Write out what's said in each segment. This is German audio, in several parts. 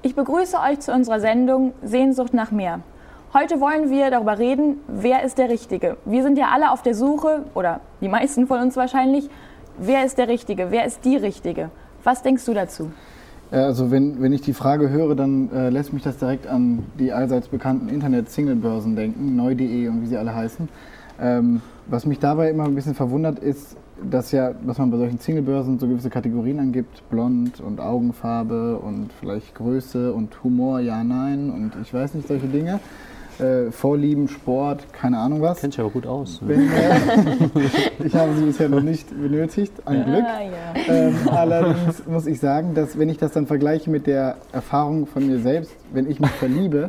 Ich begrüße euch zu unserer Sendung Sehnsucht nach mehr. Heute wollen wir darüber reden, wer ist der Richtige. Wir sind ja alle auf der Suche, oder die meisten von uns wahrscheinlich, wer ist der Richtige, wer ist die Richtige? Was denkst du dazu? Also wenn ich die Frage höre, dann lässt mich das direkt an die allseits bekannten Internet-Singlebörsen denken, neu.de und wie sie alle heißen. Was mich dabei immer ein bisschen verwundert ist, dass man bei solchen Singlebörsen so gewisse Kategorien angibt, blond und Augenfarbe und vielleicht Größe und Humor, ja, nein und ich weiß nicht, solche Dinge. Vorlieben, Sport, keine Ahnung was. Kennt sich aber gut aus. Ich habe sie bisher noch nicht benötigt, ein Glück. Ja. Allerdings muss ich sagen, dass wenn ich das dann vergleiche mit der Erfahrung von mir selbst, wenn ich mich verliebe,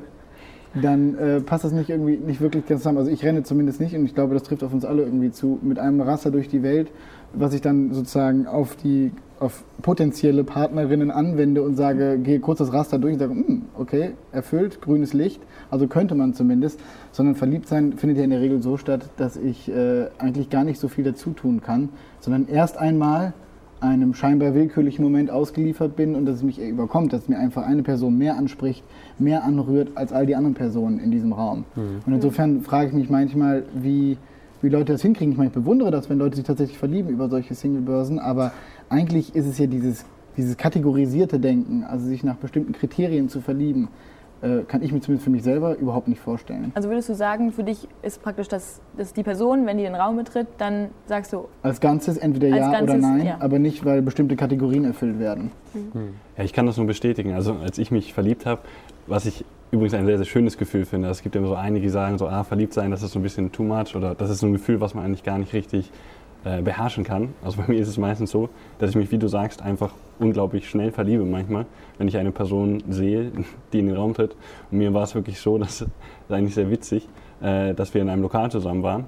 dann passt das nicht wirklich ganz zusammen. Also ich renne zumindest nicht und ich glaube, das trifft auf uns alle irgendwie zu, mit einem Raster durch die Welt, was ich dann sozusagen auf potenzielle Partnerinnen anwende und sage, gehe kurz das Raster durch und sage, okay, erfüllt, grünes Licht, also könnte man zumindest, sondern verliebt sein findet ja in der Regel so statt, dass ich eigentlich gar nicht so viel dazu tun kann, sondern erst einmal einem scheinbar willkürlichen Moment ausgeliefert bin und dass es mich überkommt, dass mir einfach eine Person mehr anspricht, mehr anrührt als all die anderen Personen in diesem Raum. Mhm. Und insofern frage ich mich manchmal, wie Leute das hinkriegen. Ich meine, ich bewundere das, wenn Leute sich tatsächlich verlieben über solche Singlebörsen, aber eigentlich ist es ja dieses kategorisierte Denken, also sich nach bestimmten Kriterien zu verlieben, kann ich mir zumindest für mich selber überhaupt nicht vorstellen. Also würdest du sagen, für dich ist praktisch, dass die Person, wenn die den Raum betritt, dann sagst du... Als Ganzes entweder ja oder nein, ja. Aber nicht, weil bestimmte Kategorien erfüllt werden. Ja, ich kann das nur bestätigen. Also als ich mich verliebt habe, was ich übrigens ein sehr, sehr schönes Gefühl finde. Es gibt ja so einige, die sagen so, verliebt sein, das ist so ein bisschen too much oder das ist so ein Gefühl, was man eigentlich gar nicht richtig beherrschen kann. Also bei mir ist es meistens so, dass ich mich, wie du sagst, einfach unglaublich schnell verliebe manchmal, wenn ich eine Person sehe, die in den Raum tritt. Und mir war es wirklich so, das ist eigentlich sehr witzig, dass wir in einem Lokal zusammen waren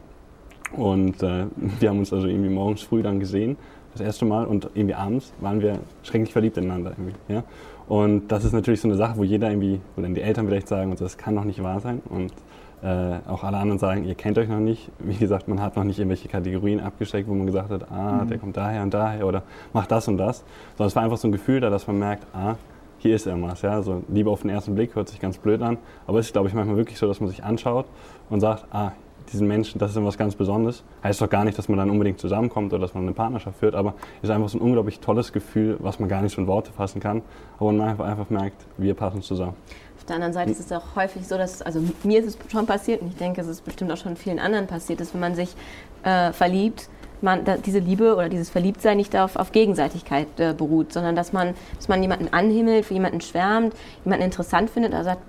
und wir haben uns also irgendwie morgens früh dann gesehen, das erste Mal, und irgendwie abends waren wir schrecklich verliebt ineinander irgendwie, ja. Und das ist natürlich so eine Sache, wo jeder irgendwie, wo dann die Eltern vielleicht sagen, das kann doch nicht wahr sein und auch alle anderen sagen, ihr kennt euch noch nicht. Wie gesagt, man hat noch nicht irgendwelche Kategorien abgesteckt, wo man gesagt hat, der kommt daher und daher oder macht das und das. Sondern es war einfach so ein Gefühl da, dass man merkt, hier ist irgendwas. Ja? So, Liebe auf den ersten Blick hört sich ganz blöd an, aber es ist, glaube ich, manchmal wirklich so, dass man sich anschaut und sagt, diesen Menschen, das ist irgendwas ganz Besonderes. Heißt doch gar nicht, dass man dann unbedingt zusammenkommt oder dass man eine Partnerschaft führt, aber es ist einfach so ein unglaublich tolles Gefühl, was man gar nicht so in Worte fassen kann, aber man einfach merkt, wir passen zusammen. Auf der anderen Seite ist es auch häufig so, dass, also mir ist es schon passiert und ich denke, es ist bestimmt auch schon vielen anderen passiert, dass wenn man sich verliebt, diese Liebe oder dieses Verliebtsein nicht auf Gegenseitigkeit beruht, sondern dass man jemanden anhimmelt, für jemanden schwärmt, jemanden interessant findet, also sagt,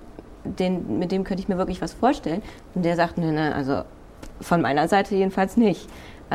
mit dem könnte ich mir wirklich was vorstellen. Und der sagt, ne, also von meiner Seite jedenfalls nicht.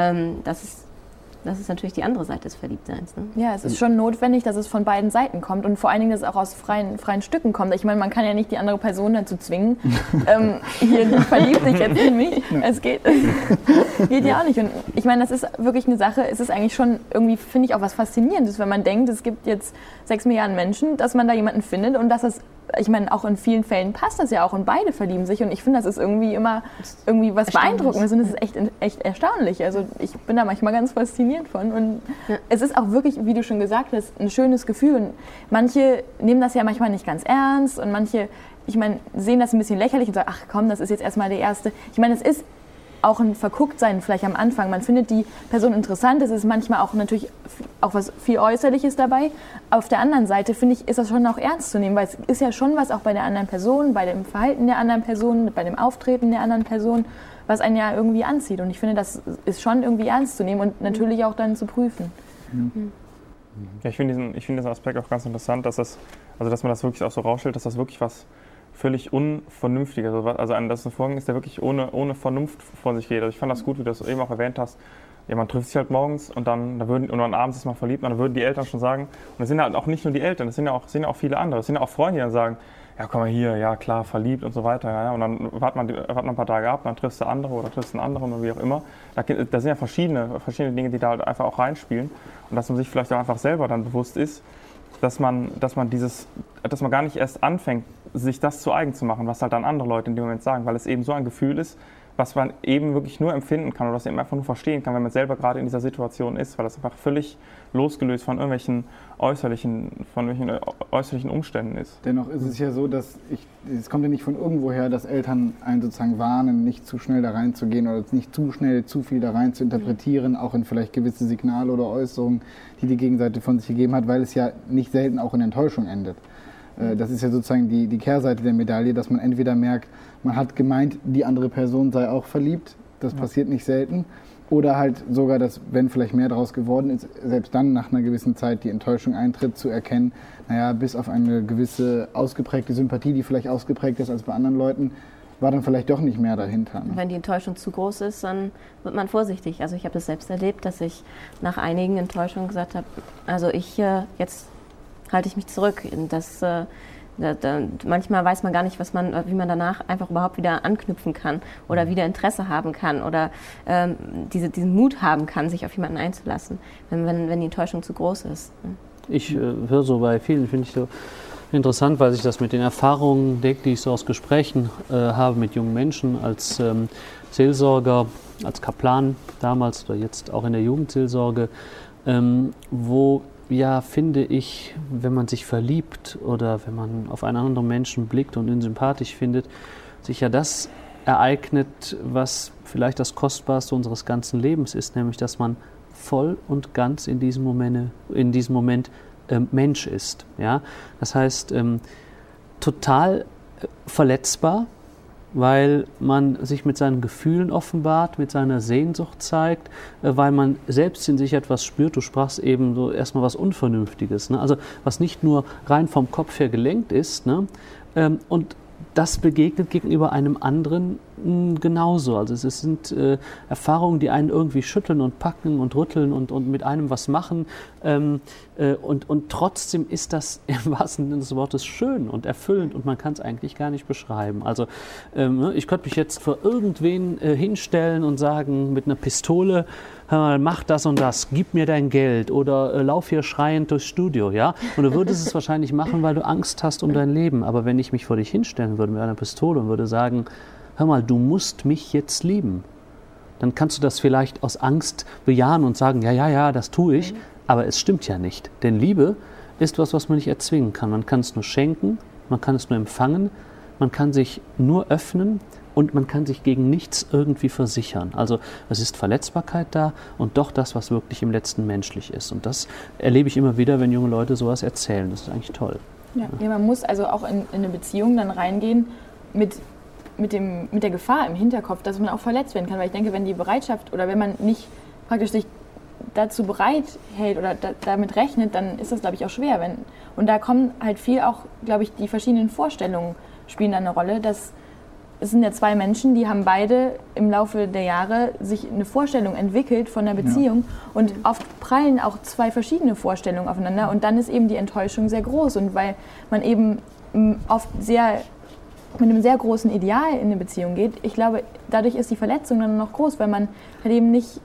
Das ist natürlich die andere Seite des Verliebtseins. Ne? Ja, es ist schon notwendig, dass es von beiden Seiten kommt und vor allen Dingen, dass es auch aus freien Stücken kommt. Ich meine, man kann ja nicht die andere Person dazu zwingen, hier verliebt dich jetzt in mich. Es geht ja auch nicht. Und ich meine, das ist wirklich eine Sache, es ist eigentlich schon irgendwie, finde ich, auch was Faszinierendes, wenn man denkt, es gibt jetzt 6 Milliarden Menschen, dass man da jemanden findet und dass es, ich meine, auch in vielen Fällen passt das ja auch und beide verlieben sich und ich finde, das ist irgendwie immer was Beeindruckendes und es ist echt erstaunlich. Also ich bin da manchmal ganz fasziniert von und es ist auch wirklich, wie du schon gesagt hast, ein schönes Gefühl und manche nehmen das ja manchmal nicht ganz ernst und manche, ich meine, sehen das ein bisschen lächerlich und sagen, ach komm, das ist jetzt erstmal der erste. Ich meine, es ist auch ein Vergucktsein vielleicht am Anfang. Man findet die Person interessant, es ist manchmal auch natürlich auch was viel Äußerliches dabei. Auf der anderen Seite, finde ich, ist das schon auch ernst zu nehmen, weil es ist ja schon was auch bei der anderen Person, bei dem Verhalten der anderen Person, bei dem Auftreten der anderen Person, was einen ja irgendwie anzieht. Und ich finde, das ist schon irgendwie ernst zu nehmen und natürlich auch dann zu prüfen. Ja, ich finde diesen Aspekt auch ganz interessant, dass man das wirklich auch so rausstellt, dass das wirklich was völlig Unvernünftiges, also dass ein Vorgang ist, der wirklich ohne Vernunft vor sich geht. Also ich fand das gut, wie du das eben auch erwähnt hast. Ja, man trifft sich halt morgens und dann abends ist man verliebt und dann würden die Eltern schon sagen, und es sind halt auch nicht nur die Eltern, es sind ja auch viele andere, es sind ja auch Freunde, die dann sagen, ja komm mal hier, ja klar, verliebt und so weiter, ja, und dann wartet man ein paar Tage ab, dann triffst du andere oder triffst einen anderen oder wie auch immer. Da sind ja verschiedene Dinge, die da halt einfach auch reinspielen und dass man sich vielleicht auch einfach selber dann bewusst ist, dass man gar nicht erst anfängt, sich das zu eigen zu machen, was halt dann andere Leute in dem Moment sagen, weil es eben so ein Gefühl ist, was man eben wirklich nur empfinden kann oder was man eben einfach nur verstehen kann, wenn man selber gerade in dieser Situation ist, weil das einfach völlig losgelöst von irgendwelchen äußerlichen Umständen ist. Dennoch ist es ja so, dass es kommt ja nicht von irgendwoher, dass Eltern einen sozusagen warnen, nicht zu schnell da reinzugehen oder nicht zu schnell zu viel da rein zu interpretieren, auch in vielleicht gewisse Signale oder Äußerungen, die die Gegenseite von sich gegeben hat, weil es ja nicht selten auch in Enttäuschung endet. Das ist ja sozusagen die Kehrseite der Medaille, dass man entweder merkt, man hat gemeint, die andere Person sei auch verliebt, das passiert nicht selten, oder halt sogar, dass, wenn vielleicht mehr daraus geworden ist, selbst dann nach einer gewissen Zeit die Enttäuschung eintritt, zu erkennen, naja, bis auf eine gewisse ausgeprägte Sympathie, die vielleicht ausgeprägt ist als bei anderen Leuten, war dann vielleicht doch nicht mehr dahinter. Ne? Wenn die Enttäuschung zu groß ist, dann wird man vorsichtig. Also ich habe das selbst erlebt, dass ich nach einigen Enttäuschungen gesagt habe, also jetzt halte ich mich zurück. Manchmal weiß man gar nicht, wie man danach einfach überhaupt wieder anknüpfen kann oder wieder Interesse haben kann oder diesen Mut haben kann, sich auf jemanden einzulassen, wenn die Enttäuschung zu groß ist. Ich höre so bei vielen, finde ich so interessant, weil sich das mit den Erfahrungen deckt, die ich so aus Gesprächen habe mit jungen Menschen als Seelsorger, als Kaplan damals oder jetzt auch in der Jugendseelsorge, wo ja, finde ich, wenn man sich verliebt oder wenn man auf einen anderen Menschen blickt und ihn sympathisch findet, sich ja das ereignet, was vielleicht das Kostbarste unseres ganzen Lebens ist, nämlich, dass man voll und ganz in diesem Moment Mensch ist. Ja? Das heißt, total verletzbar, weil man sich mit seinen Gefühlen offenbart, mit seiner Sehnsucht zeigt, weil man selbst in sich etwas spürt. Du sprachst eben so erstmal was Unvernünftiges, ne? Also was nicht nur rein vom Kopf her gelenkt ist, ne? Und das begegnet gegenüber einem anderen genauso. Also es sind Erfahrungen, die einen irgendwie schütteln und packen und rütteln und mit einem was machen. Und trotzdem ist das im wahrsten Sinne des Wortes schön und erfüllend und man kann es eigentlich gar nicht beschreiben. Also ich könnte mich jetzt vor irgendwen hinstellen und sagen mit einer Pistole, hör mal, mach das und das, gib mir dein Geld oder lauf hier schreiend durchs Studio, ja? Und du würdest es wahrscheinlich machen, weil du Angst hast um dein Leben. Aber wenn ich mich vor dich hinstellen würde mit einer Pistole und würde sagen, hör mal, du musst mich jetzt lieben, dann kannst du das vielleicht aus Angst bejahen und sagen, ja, das tue ich, aber es stimmt ja nicht. Denn Liebe ist was man nicht erzwingen kann. Man kann es nur schenken, man kann es nur empfangen, man kann sich nur öffnen und man kann sich gegen nichts irgendwie versichern. Also es ist Verletzbarkeit da und doch das, was wirklich im Letzten menschlich ist. Und das erlebe ich immer wieder, wenn junge Leute sowas erzählen. Das ist eigentlich toll. Ja, man muss also auch in eine Beziehung dann reingehen mit der Gefahr im Hinterkopf, dass man auch verletzt werden kann. Weil ich denke, wenn die Bereitschaft oder wenn man nicht praktisch sich dazu bereit hält oder damit rechnet, dann ist das, glaube ich, auch schwer. Und da kommen halt viel auch, glaube ich, die verschiedenen Vorstellungen spielen da eine Rolle. Es sind ja zwei Menschen, die haben beide im Laufe der Jahre sich eine Vorstellung entwickelt von der Beziehung und oft prallen auch zwei verschiedene Vorstellungen aufeinander und dann ist eben die Enttäuschung sehr groß und weil man eben oft mit einem sehr großen Ideal in eine Beziehung geht, ich glaube, dadurch ist die Verletzung dann noch groß, weil man halt eben nicht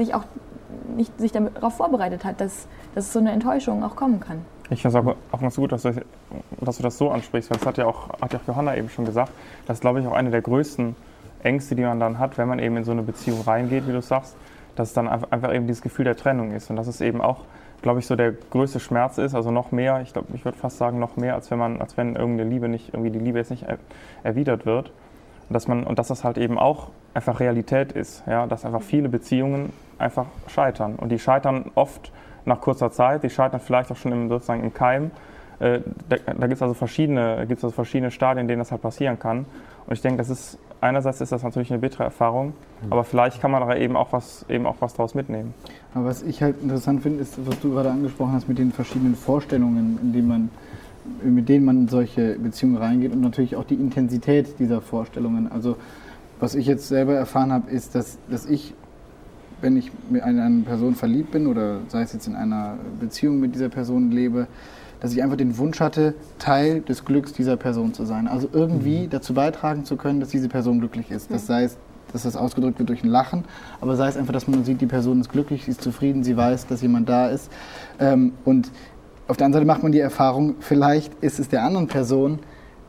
darauf vorbereitet hat, dass so eine Enttäuschung auch kommen kann. Ich finde es auch ganz gut, dass du das so ansprichst, weil das hat ja auch Johanna eben schon gesagt, das ist, glaube ich, auch eine der größten Ängste, die man dann hat, wenn man eben in so eine Beziehung reingeht, wie du sagst, dass es dann einfach eben dieses Gefühl der Trennung ist und dass es eben auch, glaube ich, so der größte Schmerz ist, also noch mehr, ich würde fast sagen, noch mehr, als wenn die Liebe jetzt nicht erwidert wird und dass das halt eben auch einfach Realität ist, ja, dass einfach viele Beziehungen einfach scheitern und die scheitern oft nach kurzer Zeit, die scheitern vielleicht auch schon im Keim. Da gibt es also verschiedene Stadien, in denen das halt passieren kann. Und ich denke, einerseits ist das natürlich eine bittere Erfahrung, aber vielleicht kann man da eben auch was daraus mitnehmen. Aber was ich halt interessant finde, ist, was du gerade angesprochen hast mit den verschiedenen Vorstellungen, mit denen man in solche Beziehungen reingeht und natürlich auch die Intensität dieser Vorstellungen. Also was ich jetzt selber erfahren habe, ist, dass ich, wenn ich mit einer Person verliebt bin oder sei es jetzt in einer Beziehung mit dieser Person lebe, dass ich einfach den Wunsch hatte, Teil des Glücks dieser Person zu sein. Also irgendwie dazu beitragen zu können, dass diese Person glücklich ist. Das sei es, dass das ausgedrückt wird durch ein Lachen, aber sei es einfach, dass man sieht, die Person ist glücklich, sie ist zufrieden, sie weiß, dass jemand da ist. Und auf der anderen Seite macht man die Erfahrung, vielleicht ist es der anderen Person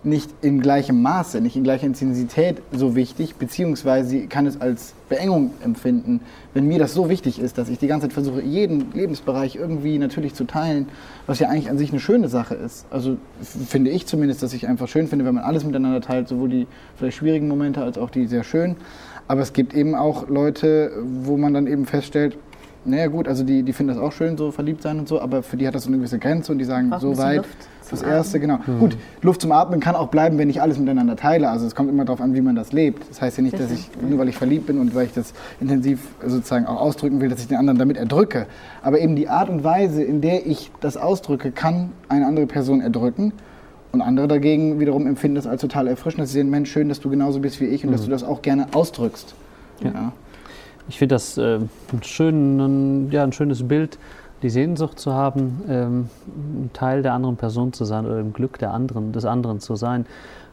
nicht im gleichen Maße, nicht in gleicher Intensität so wichtig, beziehungsweise kann es als Beengung empfinden, wenn mir das so wichtig ist, dass ich die ganze Zeit versuche, jeden Lebensbereich irgendwie natürlich zu teilen, was ja eigentlich an sich eine schöne Sache ist. Also finde ich zumindest, dass ich einfach schön finde, wenn man alles miteinander teilt, sowohl die vielleicht schwierigen Momente als auch die sehr schönen. Aber es gibt eben auch Leute, wo man dann eben feststellt, naja gut, also die finden das auch schön, so verliebt sein und so, aber für die hat das so eine gewisse Grenze und die sagen, so weit, das Erste, genau. Gut, Luft zum Atmen kann auch bleiben, wenn ich alles miteinander teile, also es kommt immer darauf an, wie man das lebt. Das heißt ja nicht, dass ich, nur weil ich verliebt bin und weil ich das intensiv sozusagen auch ausdrücken will, dass ich den anderen damit erdrücke. Aber eben die Art und Weise, in der ich das ausdrücke, kann eine andere Person erdrücken. Und andere dagegen wiederum empfinden das als total erfrischend, dass sie sehen, Mensch, schön, dass du genauso bist wie ich und dass du das auch gerne ausdrückst. Ja. Ich finde das ein schönes Bild, die Sehnsucht zu haben, ein Teil der anderen Person zu sein oder im Glück des anderen zu sein.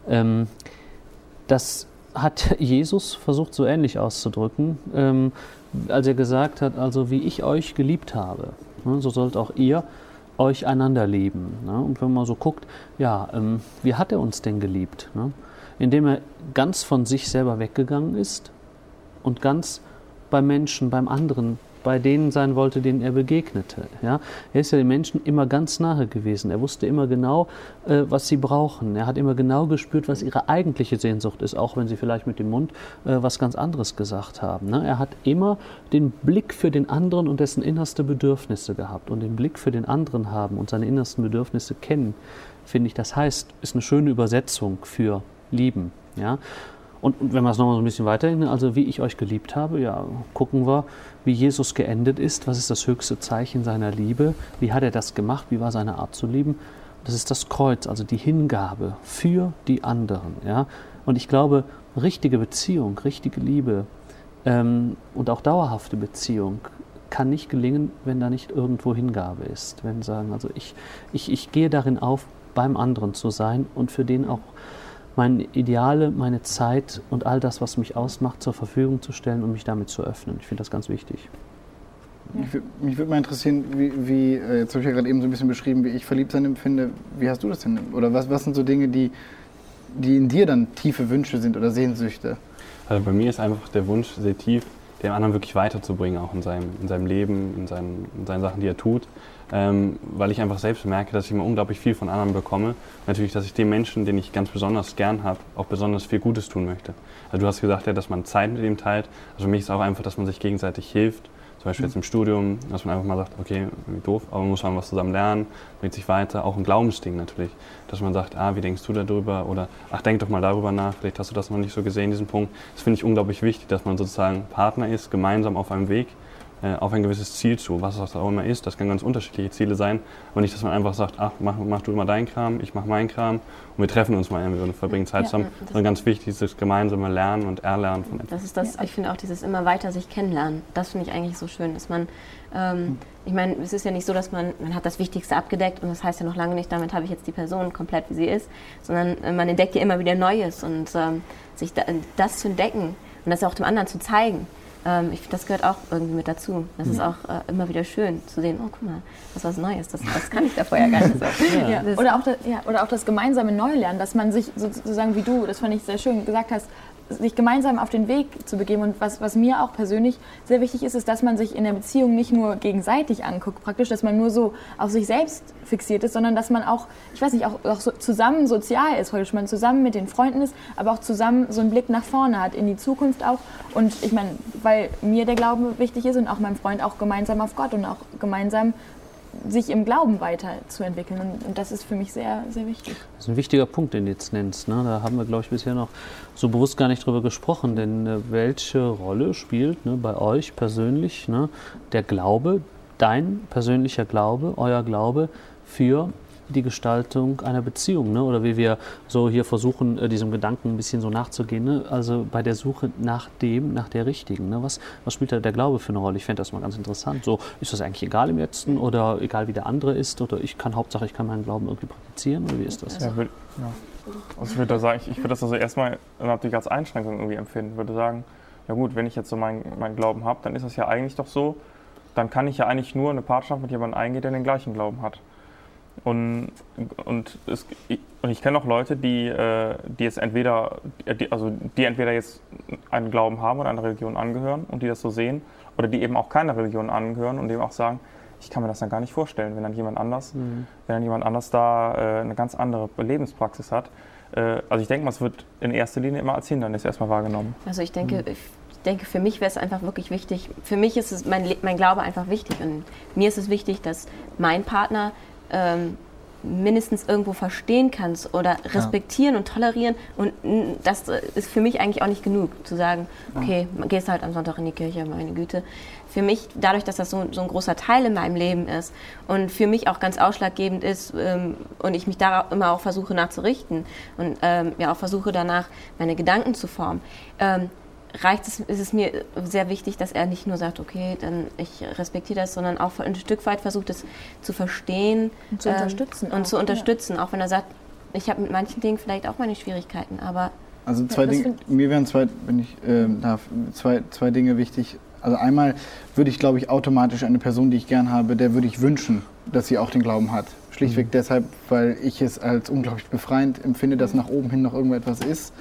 Das hat Jesus versucht, so ähnlich auszudrücken, als er gesagt hat, also wie ich euch geliebt habe, so sollt auch ihr euch einander lieben. Und wenn man so guckt, wie hat er uns denn geliebt? Indem er ganz von sich selber weggegangen ist und ganz beim Menschen, beim anderen, bei denen sein wollte, denen er begegnete. Ja? Er ist ja den Menschen immer ganz nahe gewesen. Er wusste immer genau, was sie brauchen. Er hat immer genau gespürt, was ihre eigentliche Sehnsucht ist, auch wenn sie vielleicht mit dem Mund was ganz anderes gesagt haben. Ne? Er hat immer den Blick für den anderen und dessen innerste Bedürfnisse gehabt. Und den Blick für den anderen haben und seine innersten Bedürfnisse kennen, finde ich, das heißt, ist eine schöne Übersetzung für lieben. Ja? Und wenn wir es nochmal so ein bisschen weiterhin, also wie ich euch geliebt habe, gucken wir, wie Jesus geendet ist. Was ist das höchste Zeichen seiner Liebe? Wie hat er das gemacht? Wie war seine Art zu lieben? Das ist das Kreuz, also die Hingabe für die anderen. Ja? Und ich glaube, richtige Beziehung, richtige Liebe und auch dauerhafte Beziehung kann nicht gelingen, wenn da nicht irgendwo Hingabe ist. Wenn sagen, also ich gehe darin auf, beim anderen zu sein und für den auch meine Ideale, meine Zeit und all das, was mich ausmacht, zur Verfügung zu stellen und mich damit zu öffnen. Ich finde das ganz wichtig. Mich würde mal interessieren, wie jetzt habe ich ja gerade eben so ein bisschen beschrieben, wie ich Verliebtsein empfinde. Wie hast du das denn? Oder was sind so Dinge, die in dir dann tiefe Wünsche sind oder Sehnsüchte? Also bei mir ist einfach der Wunsch sehr tief, den anderen wirklich weiterzubringen, auch in seinem Leben, in seinen Sachen, die er tut. Weil ich einfach selbst merke, dass ich immer unglaublich viel von anderen bekomme. Natürlich, dass ich den Menschen, den ich ganz besonders gern habe, auch besonders viel Gutes tun möchte. Also du hast gesagt, dass man Zeit mit ihm teilt. Also für mich ist auch einfach, dass man sich gegenseitig hilft. Zum Beispiel jetzt im Studium, dass man einfach mal sagt, okay, irgendwie doof, aber man muss mal was zusammen lernen, bringt sich weiter. Auch ein Glaubensding natürlich, dass man sagt, wie denkst du darüber? Oder denk doch mal darüber nach, vielleicht hast du das noch nicht so gesehen, diesen Punkt. Das finde ich unglaublich wichtig, dass man sozusagen Partner ist, gemeinsam auf einem Weg, auf ein gewisses Ziel zu, was das auch immer ist. Das kann ganz unterschiedliche Ziele sein, aber nicht, dass man einfach sagt, mach du mal deinen Kram, ich mach meinen Kram und wir treffen uns mal irgendwie und verbringen Zeit zusammen. Sondern ganz wichtig ist das gemeinsame Lernen und Erlernen von etwas. Das ist das, ich finde auch dieses immer weiter sich kennenlernen, das finde ich eigentlich so schön, dass man, ich meine, es ist ja nicht so, dass man hat das Wichtigste abgedeckt und das heißt ja noch lange nicht, damit habe ich jetzt die Person komplett, wie sie ist, sondern man entdeckt ja immer wieder Neues und sich das zu entdecken und das auch dem anderen zu zeigen. Ich finde, das gehört auch irgendwie mit dazu. Das ist auch immer wieder schön zu sehen, oh guck mal, das ist was Neues, das kann ich da vorher gar nicht so. Oder auch das gemeinsame Neulernen, dass man sich sozusagen, wie du, das fand ich sehr schön, gesagt hast, sich gemeinsam auf den Weg zu begeben. Und was mir auch persönlich sehr wichtig ist, dass man sich in der Beziehung nicht nur gegenseitig anguckt, praktisch, dass man nur so auf sich selbst fixiert ist, sondern dass man auch, ich weiß nicht, auch so zusammen sozial ist, praktisch, man zusammen mit den Freunden ist, aber auch zusammen so einen Blick nach vorne hat, in die Zukunft auch. Und ich meine, weil mir der Glaube wichtig ist und auch meinem Freund auch gemeinsam auf Gott und auch gemeinsam sich im Glauben weiterzuentwickeln. Und das ist für mich sehr, sehr wichtig. Das ist ein wichtiger Punkt, den du jetzt nennst. Ne? Da haben wir, glaube ich, bisher noch so bewusst gar nicht drüber gesprochen. Denn welche Rolle spielt bei euch persönlich der Glaube, dein persönlicher Glaube, euer Glaube für die Gestaltung einer Beziehung, oder wie wir so hier versuchen, diesem Gedanken ein bisschen so nachzugehen, also bei der Suche nach der Richtigen, was spielt da der Glaube für eine Rolle? Ich fände das mal ganz interessant. So, ist das eigentlich egal im Letzten oder egal wie der andere ist oder Hauptsache ich kann meinen Glauben irgendwie praktizieren oder wie ist das? Also ich würde da sagen, ich würde das also erstmal natürlich als Einschränkung irgendwie empfinden, würde sagen, ja gut, wenn ich jetzt so meinen Glauben habe, dann ist das ja eigentlich doch so, dann kann ich ja eigentlich nur eine Partnerschaft mit jemandem eingehen, der den gleichen Glauben hat. Und ich kenne auch Leute, die jetzt entweder jetzt einen Glauben haben oder einer Religion angehören und die das so sehen, oder die eben auch keine Religion angehören und eben auch sagen, ich kann mir das dann gar nicht vorstellen, wenn dann jemand anders da eine ganz andere Lebenspraxis hat. Also ich denke mal, es wird in erster Linie immer als Hindernis erstmal wahrgenommen. Also ich denke, für mich wäre es einfach wirklich wichtig, für mich ist mein Glaube einfach wichtig und mir ist es wichtig, dass mein Partner mindestens irgendwo verstehen kann oder respektieren und tolerieren und das ist für mich eigentlich auch nicht genug, zu sagen, okay, gehst halt am Sonntag in die Kirche, meine Güte. Für mich, dadurch, dass das so ein großer Teil in meinem Leben ist und für mich auch ganz ausschlaggebend ist und ich mich da immer auch versuche nachzurichten und auch versuche danach meine Gedanken zu formen, ist es mir sehr wichtig, dass er nicht nur sagt, okay, dann ich respektiere das, sondern auch ein Stück weit versucht, es zu verstehen und zu unterstützen. Und zu unterstützen, auch wenn er sagt, ich habe mit manchen Dingen vielleicht auch meine Schwierigkeiten, aber... Also mir wären zwei Dinge wichtig. Also einmal würde ich, glaube ich, automatisch eine Person, die ich gern habe, der würde ich wünschen, dass sie auch den Glauben hat. Schlichtweg deshalb, weil ich es als unglaublich befreiend empfinde, dass nach oben hin noch irgendetwas ist.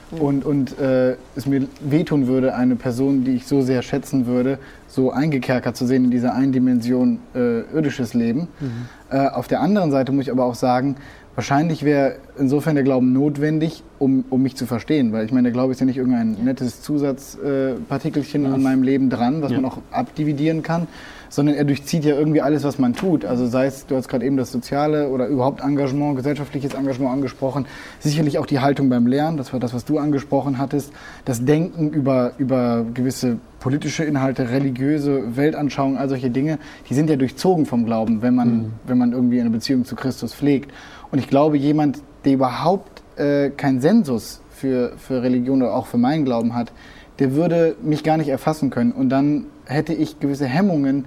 Und es mir wehtun würde, eine Person, die ich so sehr schätzen würde, so eingekerkert zu sehen in dieser einen Dimension irdisches Leben. Auf der anderen Seite muss ich aber auch sagen, wahrscheinlich wäre insofern der Glauben notwendig, um mich zu verstehen. Weil ich meine, der Glaube ist ja nicht irgendein nettes Zusatzpartikelchen an meinem Leben dran, was man auch abdividieren kann, sondern er durchzieht ja irgendwie alles, was man tut. Also sei es, du hast gerade eben das soziale oder überhaupt Engagement, gesellschaftliches Engagement angesprochen, sicherlich auch die Haltung beim Lernen, das war das, was du angesprochen hattest, das Denken über gewisse politische Inhalte, religiöse Weltanschauungen, all solche Dinge, die sind ja durchzogen vom Glauben, wenn man irgendwie eine Beziehung zu Christus pflegt. Und ich glaube, jemand, der überhaupt keinen Sensus für Religion oder auch für meinen Glauben hat, der würde mich gar nicht erfassen können. Und dann hätte ich gewisse Hemmungen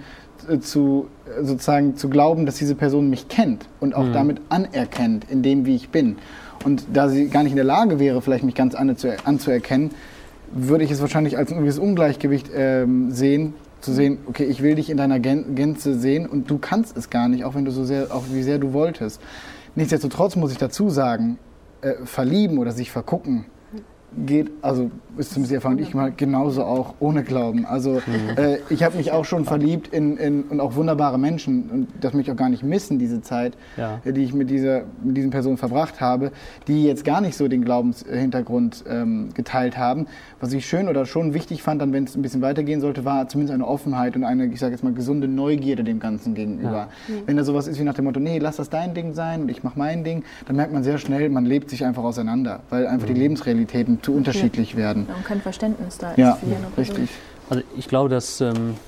zu glauben, dass diese Person mich kennt und auch damit anerkennt in dem, wie ich bin. Und da sie gar nicht in der Lage wäre, vielleicht mich ganz anzuerkennen, würde ich es wahrscheinlich als ein gewisses Ungleichgewicht sehen, zu sehen, okay, ich will dich in deiner Gänze sehen und du kannst es gar nicht, auch wenn du auch wie sehr du wolltest. Nichtsdestotrotz muss ich dazu sagen, verlieben oder sich vergucken geht, also ist zumindest die Erfahrung, die ich mal genauso auch ohne Glauben. Also ich habe mich auch schon verliebt in auch wunderbare Menschen und das möchte ich auch gar nicht missen, diese Zeit, die ich mit diesen Personen verbracht habe, die jetzt gar nicht so den Glaubenshintergrund geteilt haben. Was ich schön oder schon wichtig fand, dann wenn es ein bisschen weitergehen sollte, war zumindest eine Offenheit und eine, ich sage jetzt mal, gesunde Neugierde dem Ganzen gegenüber. Wenn da sowas ist wie nach dem Motto, nee, lass das dein Ding sein und ich mache mein Ding, dann merkt man sehr schnell, man lebt sich einfach auseinander, weil einfach die Lebensrealitäten zu unterschiedlich werden. Und kein Verständnis da ist. Ja, richtig. Also ich glaube, das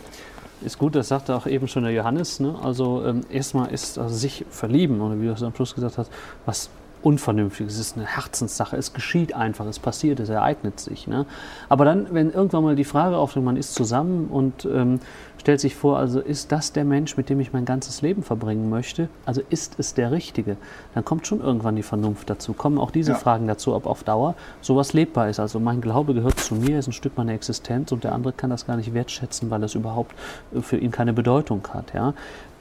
ist gut, das sagte auch eben schon der Johannes. Ne? Also erstmal ist sich verlieben, oder wie du es am Schluss gesagt hast, was Unvernünftiges, es ist eine Herzenssache, es geschieht einfach, es passiert, es ereignet sich. Ne? Aber dann, wenn irgendwann mal die Frage auftritt, man ist zusammen und stellt sich vor, also ist das der Mensch, mit dem ich mein ganzes Leben verbringen möchte? Also ist es der Richtige? Dann kommt schon irgendwann die Vernunft dazu, kommen auch diese Fragen dazu, ob auf Dauer sowas lebbar ist. Also mein Glaube gehört zu mir, ist ein Stück meiner Existenz und der andere kann das gar nicht wertschätzen, weil das überhaupt für ihn keine Bedeutung hat. Ja?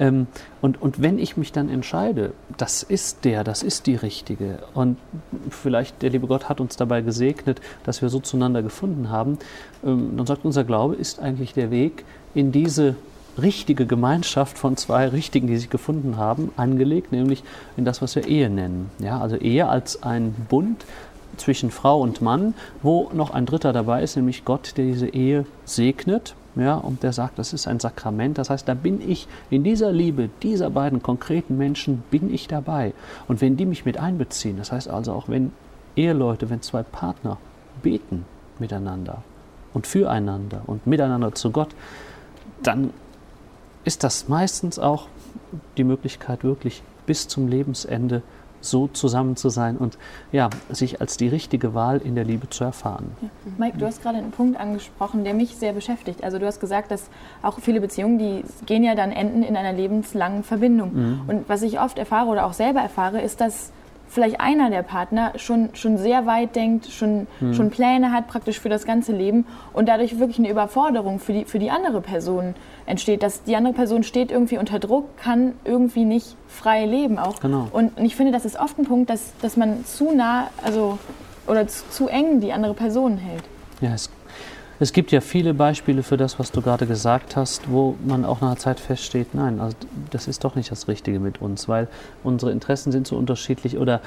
Und wenn ich mich dann entscheide, das ist die Richtige und vielleicht der liebe Gott hat uns dabei gesegnet, dass wir so zueinander gefunden haben, dann sagt unser Glaube ist eigentlich der Weg in diese richtige Gemeinschaft von zwei Richtigen, die sich gefunden haben, angelegt, nämlich in das, was wir Ehe nennen. Ja, also Ehe als ein Bund zwischen Frau und Mann, wo noch ein Dritter dabei ist, nämlich Gott, der diese Ehe segnet. Ja, und der sagt, das ist ein Sakrament. Das heißt, da bin ich in dieser Liebe dieser beiden konkreten Menschen, bin ich dabei. Und wenn die mich mit einbeziehen, das heißt also auch, wenn Eheleute, wenn zwei Partner beten miteinander und füreinander und miteinander zu Gott, dann ist das meistens auch die Möglichkeit, wirklich bis zum Lebensende so zusammen zu sein und sich als die richtige Wahl in der Liebe zu erfahren. Ja. Mike, du hast gerade einen Punkt angesprochen, der mich sehr beschäftigt. Also du hast gesagt, dass auch viele Beziehungen, die gehen ja dann enden in einer lebenslangen Verbindung. Und was ich oft erfahre oder auch selber erfahre, ist, dass vielleicht einer der Partner schon sehr weit denkt, schon Pläne hat praktisch für das ganze Leben und dadurch wirklich eine Überforderung für die andere Person entsteht, dass die andere Person steht irgendwie unter Druck, kann irgendwie nicht frei leben auch. Genau. Und ich finde, das ist oft ein Punkt, dass man zu nah, oder zu eng die andere Person hält. Ja, es gibt ja viele Beispiele für das, was du gerade gesagt hast, wo man auch nach einer Zeit feststeht, nein, also das ist doch nicht das Richtige mit uns, weil unsere Interessen sind so unterschiedlich oder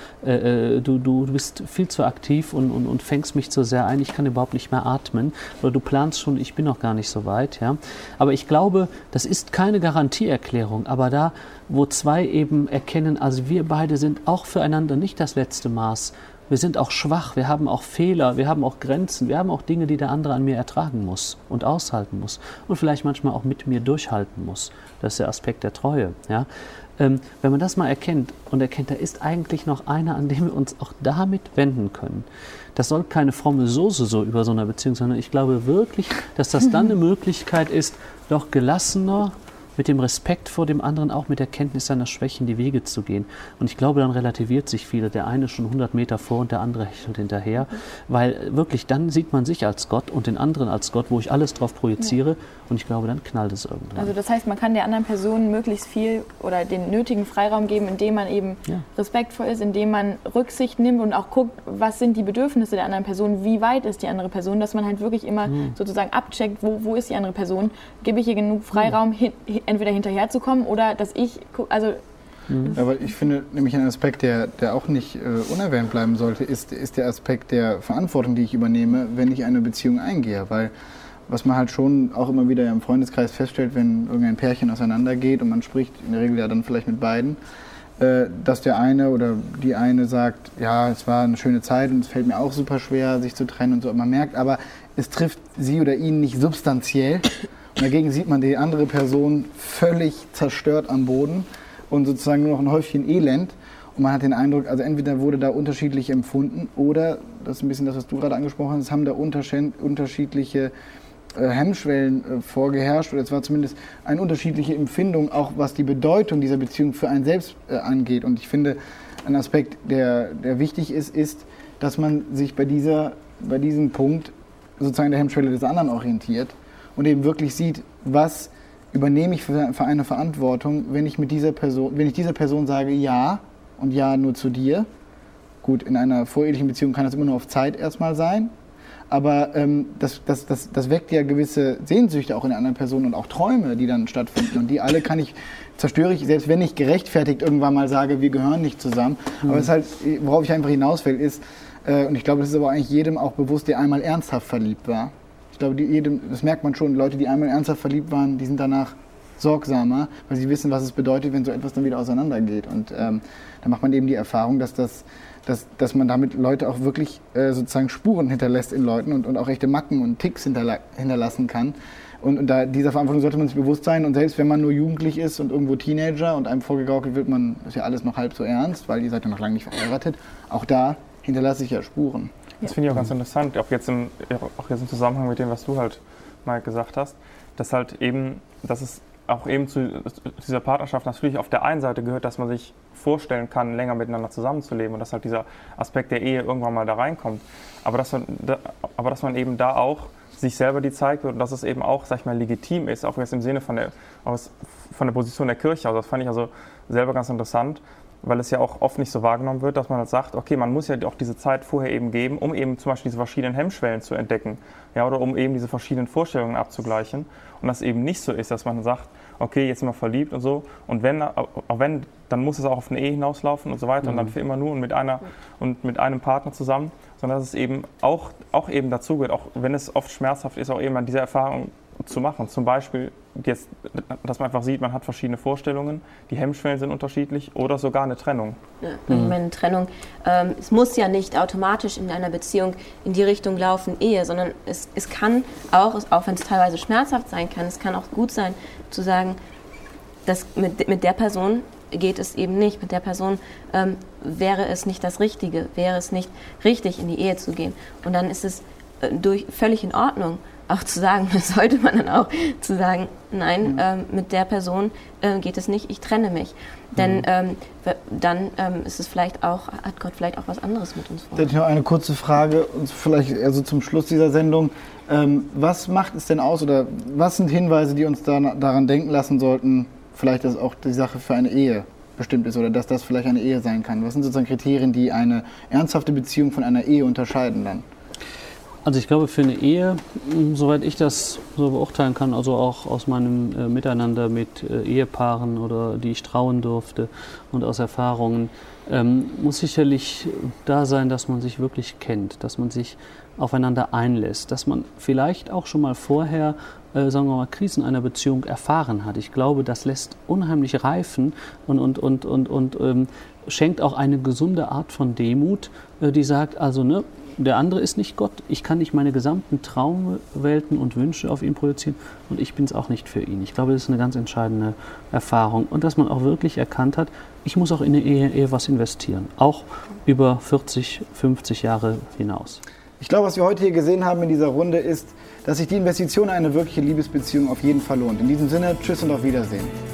du bist viel zu aktiv und fängst mich zu sehr ein, ich kann überhaupt nicht mehr atmen oder du planst schon, ich bin noch gar nicht so weit. Ja? Aber ich glaube, das ist keine Garantieerklärung, aber da, wo zwei eben erkennen, also wir beide sind auch füreinander nicht das letzte Maß, wir sind auch schwach, wir haben auch Fehler, wir haben auch Grenzen, wir haben auch Dinge, die der andere an mir ertragen muss und aushalten muss und vielleicht manchmal auch mit mir durchhalten muss. Das ist der Aspekt der Treue. Ja? Wenn man das mal erkennt und erkennt, da ist eigentlich noch einer, an dem wir uns auch damit wenden können. Das soll keine fromme Soße so über so einer Beziehung, sondern ich glaube wirklich, dass das dann eine Möglichkeit ist, doch gelassener, mit dem Respekt vor dem anderen, auch mit der Kenntnis seiner Schwächen die Wege zu gehen. Und ich glaube, dann relativiert sich viel. Der eine schon 100 Meter vor und der andere hechelt hinterher. Weil wirklich, dann sieht man sich als Gott und den anderen als Gott, wo ich alles drauf projiziere. Ja. Und ich glaube, dann knallt es irgendwann. Also das heißt, man kann der anderen Person möglichst viel oder den nötigen Freiraum geben, indem man eben respektvoll ist, indem man Rücksicht nimmt und auch guckt, was sind die Bedürfnisse der anderen Person, wie weit ist die andere Person, dass man halt wirklich immer sozusagen abcheckt, wo ist die andere Person, gebe ich ihr genug Freiraum, entweder hinterherzukommen oder dass ich, also... Aber ich finde nämlich ein Aspekt, der auch nicht unerwähnt bleiben sollte, ist der Aspekt der Verantwortung, die ich übernehme, wenn ich eine Beziehung eingehe. Weil was man halt schon auch immer wieder im Freundeskreis feststellt, wenn irgendein Pärchen auseinandergeht und man spricht in der Regel ja dann vielleicht mit beiden, dass der eine oder die eine sagt, ja, es war eine schöne Zeit und es fällt mir auch super schwer, sich zu trennen und so. Man merkt aber, es trifft sie oder ihn nicht substanziell. Und dagegen sieht man die andere Person völlig zerstört am Boden und sozusagen nur noch ein Häufchen Elend. Und man hat den Eindruck, also entweder wurde da unterschiedlich empfunden oder, das ist ein bisschen das, was du gerade angesprochen hast, haben da unterschiedliche Hemmschwellen vorgeherrscht. Oder es war zumindest eine unterschiedliche Empfindung, auch was die Bedeutung dieser Beziehung für einen selbst angeht. Und ich finde, ein Aspekt, der wichtig ist, dass man sich bei diesem Punkt sozusagen der Hemmschwelle des anderen orientiert. Und eben wirklich sieht, was übernehme ich für eine Verantwortung, wenn ich dieser Person sage, ja und ja nur zu dir. Gut, in einer vorehelichen Beziehung kann das immer nur auf Zeit erstmal sein, aber das weckt ja gewisse Sehnsüchte auch in der anderen Person und auch Träume, die dann stattfinden. Und die alle zerstöre ich, selbst wenn ich gerechtfertigt irgendwann mal sage, wir gehören nicht zusammen. Aber es ist halt, worauf ich einfach hinaus will, ist, und ich glaube, das ist aber eigentlich jedem auch bewusst, der einmal ernsthaft verliebt war. Ich glaube, das merkt man schon, Leute, die einmal ernsthaft verliebt waren, die sind danach sorgsamer, weil sie wissen, was es bedeutet, wenn so etwas dann wieder auseinandergeht. Und da macht man eben die Erfahrung, dass man damit Leute auch wirklich sozusagen Spuren hinterlässt in Leuten und auch echte Macken und Ticks hinterlassen kann. Und dieser Verantwortung sollte man sich bewusst sein. Und selbst wenn man nur jugendlich ist und irgendwo Teenager und einem vorgegaukelt wird, ist ja alles noch halb so ernst, weil ihr seid ja noch lange nicht verheiratet, auch da hinterlasse ich ja Spuren. Das finde ich auch ganz interessant, auch jetzt im Zusammenhang mit dem, was du halt mal gesagt hast, dass es auch eben zu dieser Partnerschaft natürlich auf der einen Seite gehört, dass man sich vorstellen kann, länger miteinander zusammenzuleben und dass halt dieser Aspekt der Ehe irgendwann mal da reinkommt. Aber dass man eben da auch sich selber die Zeit wird und dass es eben auch, sag ich mal, legitim ist, auch jetzt im Sinne von der Position der Kirche. Also das fand ich also selber ganz interessant, weil es ja auch oft nicht so wahrgenommen wird, dass man halt sagt, okay, man muss ja auch diese Zeit vorher eben geben, um eben zum Beispiel diese verschiedenen Hemmschwellen zu entdecken, ja, oder um eben diese verschiedenen Vorstellungen abzugleichen. Und das eben nicht so ist, dass man sagt, okay, jetzt sind wir verliebt und so, und dann muss es auch auf eine Ehe hinauslaufen und so weiter und dann für immer nur und mit einem Partner zusammen, sondern dass es eben auch eben dazu gehört, auch wenn es oft schmerzhaft ist, auch eben an dieser Erfahrung zu machen. Zum Beispiel, jetzt, dass man einfach sieht, man hat verschiedene Vorstellungen, die Hemmschwellen sind unterschiedlich oder sogar eine Trennung. Ja, ich meine, eine Trennung, es muss ja nicht automatisch in einer Beziehung in die Richtung laufen, Ehe, sondern es kann auch wenn es teilweise schmerzhaft sein kann, es kann auch gut sein, zu sagen, dass mit der Person geht es eben nicht, mit der Person wäre es nicht das Richtige, wäre es nicht richtig, in die Ehe zu gehen. Und dann ist es völlig in Ordnung, auch zu sagen, das sollte man dann auch, zu sagen, nein, mit der Person geht es nicht, ich trenne mich. Denn dann ist es vielleicht auch, hat Gott vielleicht auch was anderes mit uns vor. Da hätte ich noch eine kurze Frage, vielleicht also zum Schluss dieser Sendung. Was macht es denn aus oder was sind Hinweise, die uns daran denken lassen sollten, vielleicht, dass auch die Sache für eine Ehe bestimmt ist oder dass das vielleicht eine Ehe sein kann? Was sind sozusagen Kriterien, die eine ernsthafte Beziehung von einer Ehe unterscheiden dann? Also ich glaube, für eine Ehe, soweit ich das so beurteilen kann, also auch aus meinem Miteinander mit Ehepaaren oder die ich trauen durfte und aus Erfahrungen, muss sicherlich da sein, dass man sich wirklich kennt, dass man sich aufeinander einlässt, dass man vielleicht auch schon mal vorher, sagen wir mal, Krisen einer Beziehung erfahren hat. Ich glaube, das lässt unheimlich reifen und schenkt auch eine gesunde Art von Demut, die sagt, also ne, der andere ist nicht Gott, ich kann nicht meine gesamten Traumwelten und Wünsche auf ihn projizieren und ich bin es auch nicht für ihn. Ich glaube, das ist eine ganz entscheidende Erfahrung und dass man auch wirklich erkannt hat, ich muss auch in eine Ehe was investieren, auch über 40, 50 Jahre hinaus. Ich glaube, was wir heute hier gesehen haben in dieser Runde ist, dass sich die Investition in eine wirkliche Liebesbeziehung auf jeden Fall lohnt. In diesem Sinne, tschüss und auf Wiedersehen.